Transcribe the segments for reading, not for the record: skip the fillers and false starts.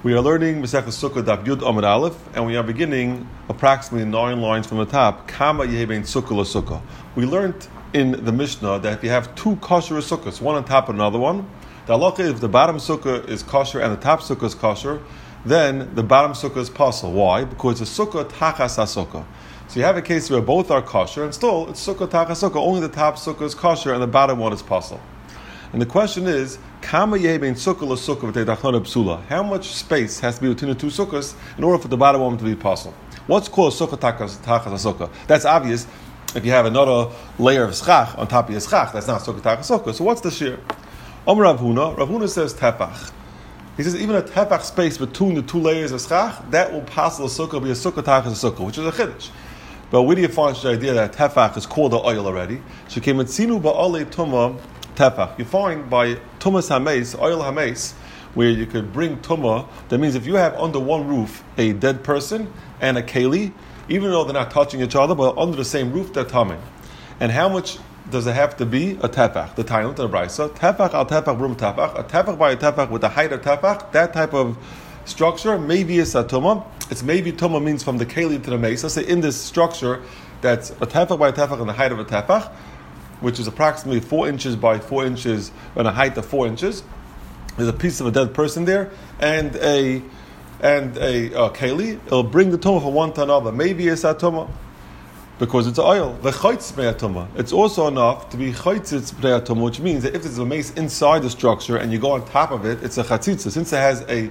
We are learning Masechah Sukkah Daf Yud Amud Aleph, and we are beginning approximately 9 lines from the top. Kama Yebein Sukkah LaSukkah. We learned in the Mishnah that if you have two kosher sukkahs, one on top of another one, the halacha is if the bottom sukkah is kosher and the top sukkah is kosher, then the bottom sukkah is pasul. Why? Because the sukkah tachas sukkah. So you have a case where both are kosher, and still it's sukkah tachas sukkah. Only the top sukkah is kosher and the bottom one is pasul. And the question is, Kama Yebein Sukkah LaSukkah v'teidachana psula. How much space has to be between the two sukkahs in order for the bottom one to be pasul? What's called sukkah tachas sukkah? That's obvious. If you have another layer of schach on top of your schach, that's not sukkah tachas sukkah. So what's the shear? Rav Huna says tefach. He says even a tefach space between the two layers of schach, that will pasul a sukkah, be a sukkah tachas sukkah, which is a chiddush. But where do you find the idea that tefach is called the oil already? Shekemetzinu ba'alei tumah tefach. You find by tumas hameis, oil hameis, where you could bring tumah. That means if you have under one roof a dead person and a keli, even though they're not touching each other, but under the same roof, they're tamim. And how much does it have to be? A tefach. The Tainut and the Brisa. Tefach al tefach brum tefach. A tefach by a tefach with the height of tefach. That type of structure, maybe is a tumah. It's maybe tumah means from the keli to the mace. Let's say in this structure, that's a tefach by a tefach and the height of a tefach, which is approximately 4 inches by 4 inches and a height of 4 inches. There's a piece of a dead person there, and a keli. It'll bring the tumah from one to another. Maybe it's a tumah because it's oil. The chaytz b'nei tumah. It's also enough to be chaytz b'nei tumah, which means that if there's a mace inside the structure and you go on top of it, it's a chatzitza. Since it has a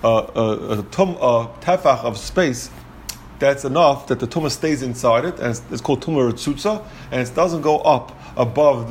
tefach of space, that's enough that the tumah stays inside it, and it's called tumah ritzutza, and it doesn't go up above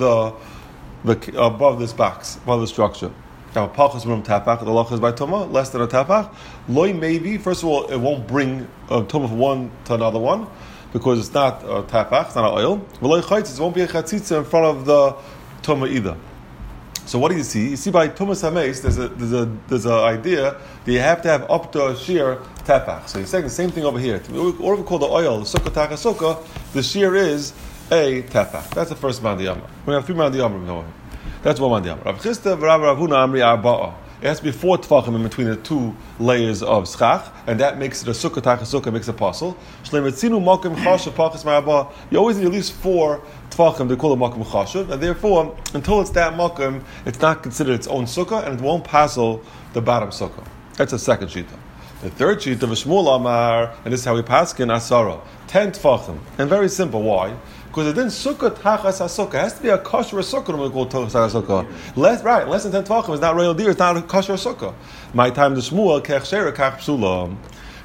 above this box, above the structure. Now, pachas from tefach, the halacha is by tumah, less than a tefach. Loi maybe, first of all, it won't bring tumah from one to another one, because it's not a tefach, it's not an oil. V'loi chaytz, it won't be a chatzitza in front of the tumah either. So what do you see? You see by tumas hameis, there's an idea that you have to have up to a shear tefach. So you're saying the same thing over here. What we call the oil, the sukkah tachas sukkah, the shear is a tefach. That's the first man diyamah. We have 3 man diyamah. That's one man diyamah. Rav Chisda v'Rav Huna amri arba'a. It has to be 4 tvachim in between the 2 layers of schach, and that makes it a sukkah tachas sukkah, makes a pasul. Shleimetzinu makom chashav pachas ma'arba. You always need at least 4 tvachim. They call it makom chashav, and therefore, until it's that makom, it's not considered its own sukkah, and it won't pasul the bottom sukkah. That's the second shita. The third shita of Shmuel Amar, and this is how we paskin asara, 10 tvachim, and very simple. Why? Because it didn't sukkah tachas sukkah. It has to be a kosher sukkah when we call tachas sukkah. Less than 10 tvachim is not royal deer. It's not a kosher sukkah. My time the Shmuel kechsher kach psula.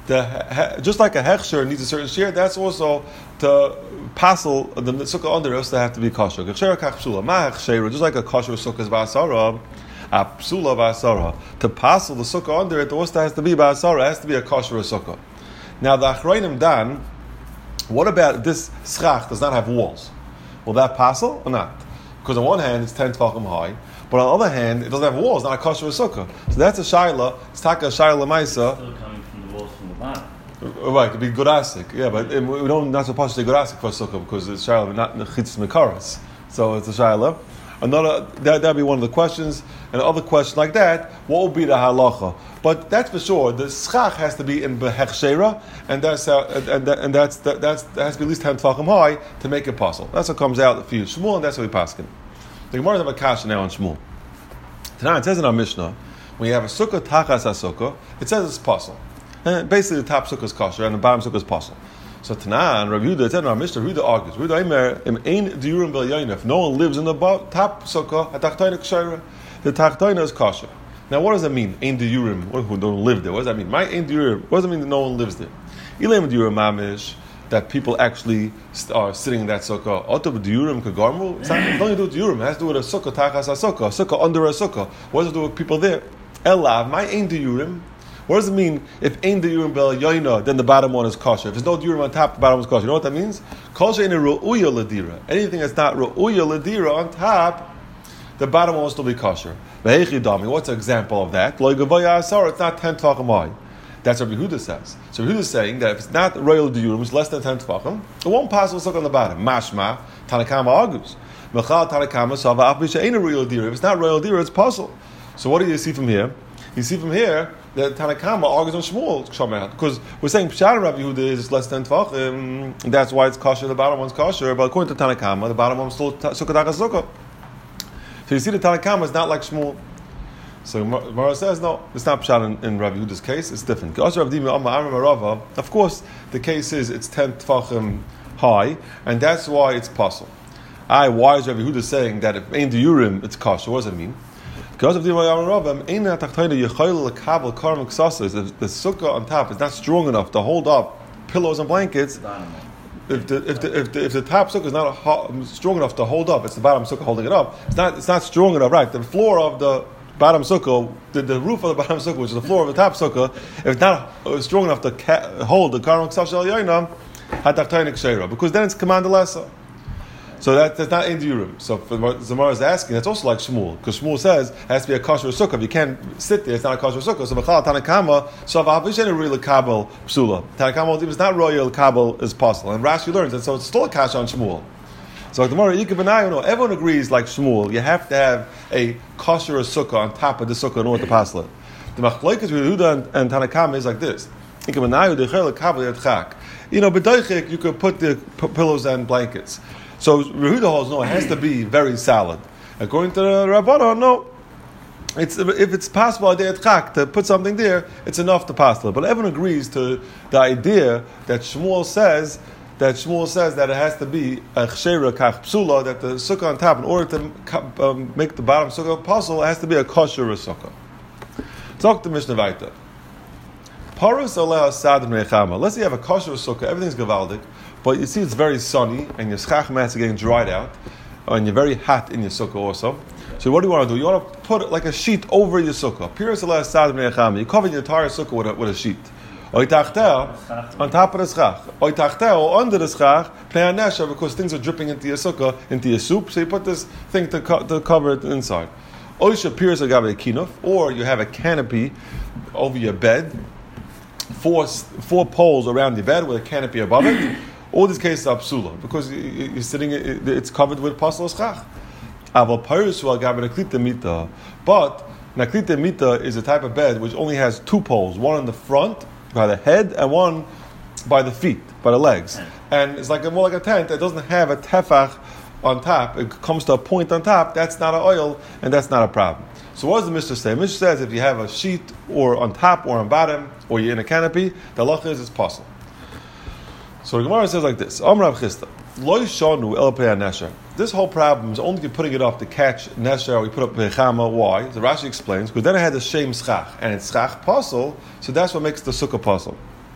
Just like a hechsher needs a certain share, that's also to pasul the sukkah under us. They have to be kosher. Kechsher kach psula. Ma hechsher, just like a kosher sukkah is ba'asara. A psula ba'asara. To pasul the sukkah under it, the also has to be ba'asara. It has to be a kosher sukkah. Now the achronim dan. What about this schach does not have walls? Will that pasul or not? Because on one hand it's 10 tvachim high, but on the other hand it doesn't have walls, not a kosher sukkah. So that's a shaila. It's taka shaila maisa. Still coming from the walls from the bottom. Right, it could be gurasik. Yeah, but we don't not supposed to say gurasik for a sukkah because it's shaila, not chitzis mekaras. So it's a shaila. That'd be one of the questions, and other questions like that. What would be the halacha? But that's for sure. The schach has to be in behechshera, and that has to be at least 10 tvachim high to make it pasul. That's what comes out for you, Shmuel, and that's what we paskin. The Gemara have a kasha now on Shmuel. Tonight it says in our Mishnah, when you have a sukkah tachas sukkah, it says it's pasul. And basically, the top sukkah is kosher and the bottom sukkah is pasul. So Tanan, Rav Yehuda, it's in our Mishnah. Yehuda argues. Yehuda Eimer, ein diurim bel yayin. If no one lives in the top sukkah, the tachtoina is kosher. Now, what does that mean? Ein diurim, who don't live there. What does that mean? My ein diurim. What does it mean that no one lives there? Ilam diurim mamish, that people actually are sitting in that sukkah. Otav diurim kagarmu. It's not only to do with diurim. It has to do with a sukkah tachas a sukkah under a sukkah. What does it do with people there? Elav, my ein diurim. What does it mean if ein diurim bel yoina, then the bottom one is kosher? If there's no diurim on top, the bottom is kosher. You know what that means? Kosher in a ru'uya ladira. Anything that's not ru'uya ladira on top, the bottom one will still be kosher. What's an example of that? It's not 10 tvachim high. That's what Yehuda says. So Yehuda is saying that if it's not royal diurim, it's less than 10 tvachim, it won't pass will suck on the bottom. Mashma, Tanakama agus. Mechal Tanakama, Sava Afbisha ain't a royal diurim. If it's not royal diurim, it's pasul. So what do you see from here? You see from here the Tanakama argues on Shmuel Shamat, because we're saying Pshat Rabbi Yehuda is less than Tvachim, and that's why it's kosher. The bottom one's kosher, but according to Tanakama, the bottom one's still Sukkah Dachas Sukkah. So you see, the Tanakama is not like Shmuel. So Mara says, no, it's not Pshat in Rabbi Yehuda's case, it's different. Of course, the case is it's 10 Tvachim high, and that's why it's possible. Why is Rabbi Yehuda saying that if Ein Diurim, it's kosher? What does it mean? Because of the sukkah on top is not strong enough to hold up pillows and blankets. If the top sukkah is not strong enough to hold up, it's the bottom sukkah holding it up. It's not strong enough, right? The floor of the bottom sukkah, the roof of the bottom sukkah, which is the floor of the top sukkah, if it's not strong enough to hold the karma ksaf shel yoinam, hatachtainik sheira, because then it's command lesser. So that's not in the Urim. So Zamar is asking, that's also like Shmuel, because Shmuel says it has to be a kosher sukkah. If you can't sit there, it's not a kosher sukkah. So B'chal Tanakama, Shavav Yishen really kabel psula. Tanakama, if it's not royal kabel is possible. And Rashi learns, and so it's still a kasha on Shmuel. So the Gemara, everyone agrees like Shmuel, you have to have a kosher sukkah on top of the sukkah in order to pass it. The machlokes with Yehuda and Tanakama is like this. B'doichik, you could put the pillows and blankets. So Yehuda holds, no, it has to be very solid. According to the Rabbana, no. If it's possible to put something there, it's enough to pass it. But everyone agrees to the idea that Shmuel says that it has to be a chsheira kach psula, that the sukkah on top, in order to make the bottom sukkah possible, it has to be a kosher sukkah. Talk to Mishnah Vaita. Parus aleh sadin rechama. Let's say you have a kosher sukkah, everything's gavaldik, but you see it's very sunny, and your schach mats are getting dried out, and you're very hot in your sukkah also. So what do you want to do? You want to put like a sheet over your sukkah. Parus aleh sadin rechama. You cover your entire sukkah with a sheet. On top of the schach. Or under the schach, pnei hanesher, because things are dripping into your sukkah, into your soup, so you put this thing to cover it inside. Or you have a canopy over your bed, four poles around your bed with a canopy above it. All these cases are psula, because you're sitting, it's covered with pasal schach. But naklita mita is a type of bed which only has two poles, one on the front by the head and one by the feet, by the legs. And it's more like a tent that doesn't have a tefach on top. It comes to a point on top. That's not an oil, and that's not a problem. So what does the Mishnah say? The Mishnah says if you have a sheet or on top or on bottom, or you're in a canopy, the halacha is it's possible. So the Gemara says like this: Amrav Chisda, Lo Shanu El Pei Nesher. This whole problem is only putting it up to catch Nesher. We put up Bechama. Why? So Rashi explains, because then it had the Shem Schach, and it's Schach Pasel, so that's what makes the Sukkah Pasel.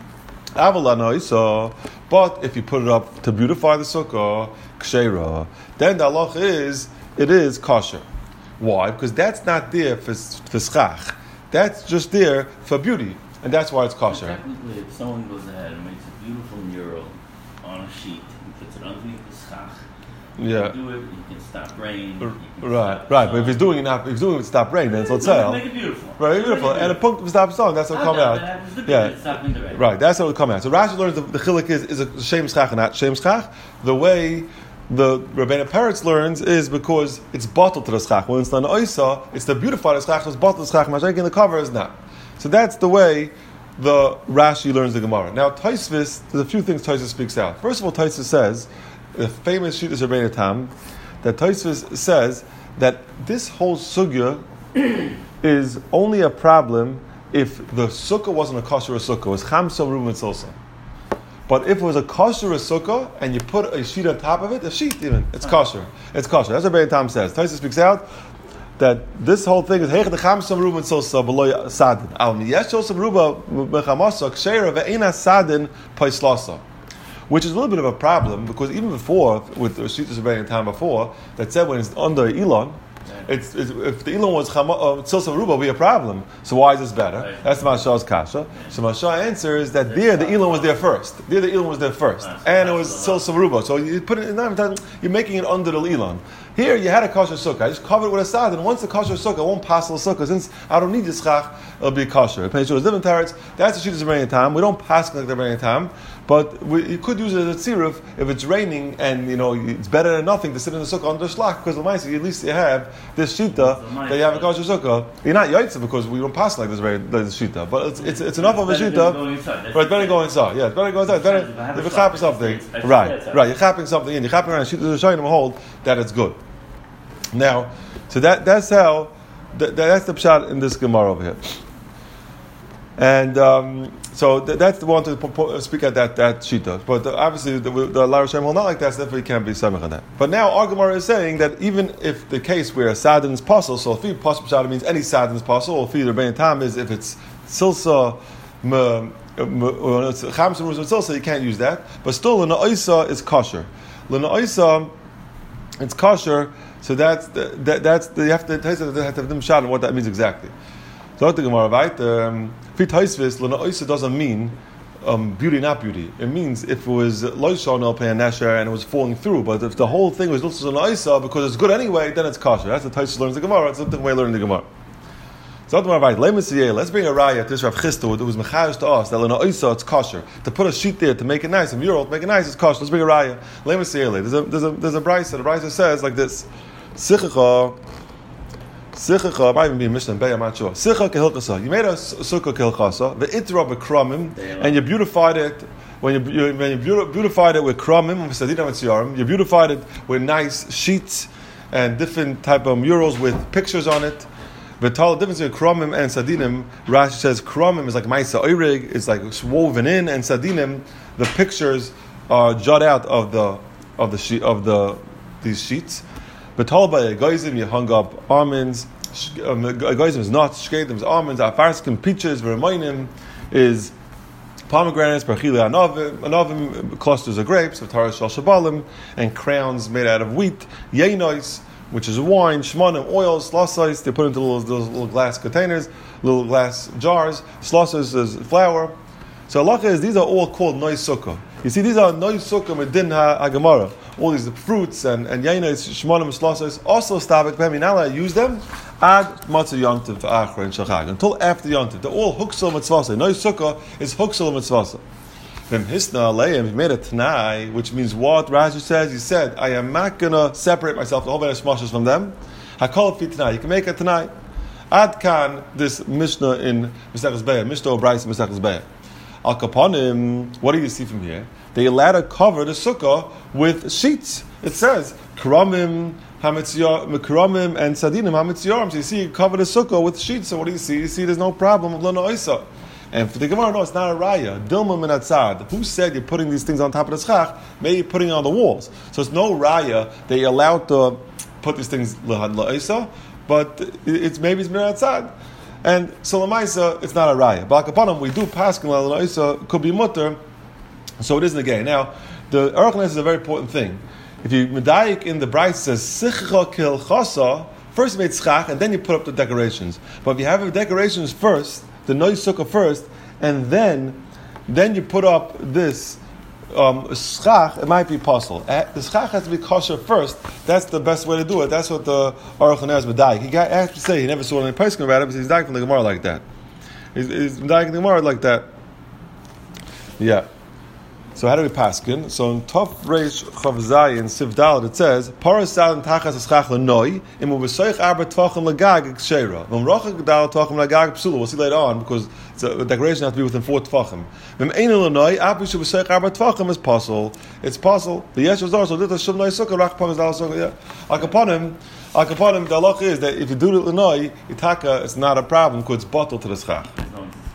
But if you put it up to beautify the Sukkah, Ksheira, then the halach is, it is kosher. Why? Because that's not there for Schach. That's just there for beauty, and that's why it's kosher. Technically, if someone goes ahead and makes a beautiful mural on a sheet and puts it underneath the schach, you can do it. You can stop rain. Right. But if he's doing it to stop rain, then it's l'tzeil. Make it beautiful. Right, beautiful. And a punct stop song. That's what will come out. Right. That's what will come out. So Rashi learns the chiluk is a shem schach and not shem schach. The way the Rabbeinu Peretz learns is because it's bottled to the schach. When it's done oisa, it's to beautify the schach. It's bottled to the schach. Mashiach in the cover is not. So that's the way the Rashi learns the Gemara. Now Tosfos, there's a few things Tosfos speaks out. First of all, Tosfos says, the famous Shittas Rabbeinu Tam, that Tosfos says that this whole sugya is only a problem if the sukkah wasn't a kosher sukkah. It was chamsa ruben tzilsa. But if it was a kosher sukkah and you put a sheet on top of it, a sheet even, it's kosher. It's kosher. That's what Rabbeinu Tam says. Tosfos speaks out that this whole thing is heich the chamsa ruben tzilsa below sadin. Al miyesh osam ruba mechamasa ksheira ve'ena sadin paislasa. Which is a little bit of a problem, because even before, with the Shittas Rabbeinu Tam before, that said when it's under Elon, it's if the Elon was Tzilsa Ruba, it would be a problem. So why is this better? Right. That's Masha's kasha. So Masha answers that there the Elon was there first. And it was Tzilsa Ruba. So you put it, you're making it under the Elon. Here you had a kosher sukkah. I just covered it with a sad, and once the kosher sukkah, I won't pass the sukkah. Since I don't need the schach, it'll be kosher. That's the Shittas Rabbeinu Tam. We don't pass like the Rabbeinu Tam, but you could use it as a tziruf if it's raining and it's better than nothing to sit in the sukkah under the shlach, because at least you have this shita that you have a kosher sukkah, you're not yaitza because we don't pass like this shita. But it's enough of a shita. But it's better to go inside. Yeah, it's better to go inside. It's better if you're chapping something. Right. You're chapping something in. You're chapping around a shita to show them hold that it's good. Now, so that's how that's the pshat in this Gemara over here. And so that's the one to speak at that shita. But obviously the Lar Hashem will not like that, so therefore you can't be samech on that. But now our Gemara is saying that even if the case where a sadin is possible, so if possible pshat means any sadin is possible, or if the Rebbein Tam is if it's silsa, silsa, you can't use that. But still, Lena Oisa is kosher. Lena Oisa, it's kosher. So that's you have to have them shot on what that means exactly. So the Gemara, right? Fit Haisvis, Lena Oisa doesn't mean beauty, not beauty. It means if it was Loishon El Pei Nesher and it was falling through, but if the whole thing was Lena Oisa because it's good anyway, then it's kosher. That's the Taisus learns the Gemara. It's a different way of learning the Gemara. So the Gemara, right? Let's bring a raya to this Rav Chisda who was mechayish to us that Lena Oisa it's kosher. To put a sheet there to make it nice, a mural to make it nice, it's kosher. Let's bring a raya. There's a brisa. The brisa says like this. Sichacha, might even be a Mishnah Bay, I'm not sure. Sicha kehilchasa. You made a sukkah kehilchasa, the itra b'kramim, and you beautified it. When you beautified it with kramim, you beautified it with nice sheets and different type of murals with pictures on it. The difference between kramim and sadinim, Rashi says kramim is like ma'isa oirig, it's like woven in, and sadinim, the pictures are jut out of these sheets. But told by a goyim, you hung up almonds. A goyim is not shkedim, is almonds. Afarskim peaches, v'remoinim is pomegranates. Parchili anovim clusters of grapes. V'taras shal shabalim and crowns made out of wheat. Yeinois, which is wine. Shmonim oils. Slosais they put into those little glass containers, little glass jars. Slosais is flour. So halacha is these are all called nois sukkah. You see, these are nois sukkah medin ha-gemara. All these fruits and yainas, shmonim, slosas, also stabek b'hem. You're not allowed to use them ad matzah yontiv achra and shachag until after yontiv. They're all huksel mitzvasa. Nois sukkah is huksel mitzvasa. V'm hisna aleim, he made a t'nai, which means what Rashi says. He said, I am not going to separate myself, the whole bench mashas from them. Hakol fi t'nai. You can make a t'nai. Ad kan, this Mishnah in Mesechus Be'ah, Mishnah or Bryce in Mesechus Be'ah. Al kaponim, what do you see from here? They allowed to cover the sukkah with sheets. It says kramim and sadinim hamitziyarim. So you see, you cover the sukkah with sheets. So what do you see? You see, there's no problem with lana oisa. And for the Gemara, no, it's not a raya. Dilma min atzad. Who said you're putting these things on top of the schach? Maybe you're putting it on the walls. So it's no raya. They allowed to put these things la'oisa, but it's maybe it's min atzad. And so lamaisa, it's not a raya. But akapanim, we do paskin la'oisa could be mutter. So it isn't a gay. Now, the Aruch LaNes is a very important thing. If you medayik in the Bryce says sicha kil chasa, first you made schach and then you put up the decorations. But if you have the decorations first, the nois sukkah first, and then you put up this schach, it might be possible. The schach has to be kosher first. That's the best way to do it. That's what the Aruch LaNes medayik. He has to say he never saw any person about it, but he's medayik from the Gemara like that. He's medayik in the Gemara like that. Yeah. So how do we paskin? So in Tov Reish Chav Zayin Siv Daled it says Paras Sal Tachas Eschach Lenoi Imu V'Soich Arba Tvachim Lagag Ksheira V'M Rocha Gedal Tvachim Lagag Psula. We'll see later on because the decoration has to be within 4 Tvachim. V'M Ein Lenoi Api Shu V'Soich Arba Tvachim is possible. It's possible. The Yesh Azar so Dita Shum Noi Sukkah Rach Pam Dal Sukkah. Yeah. Akaponim. The halach is that if you do the Lenoi Itaka, it's not a problem because it's bottled to the Schach.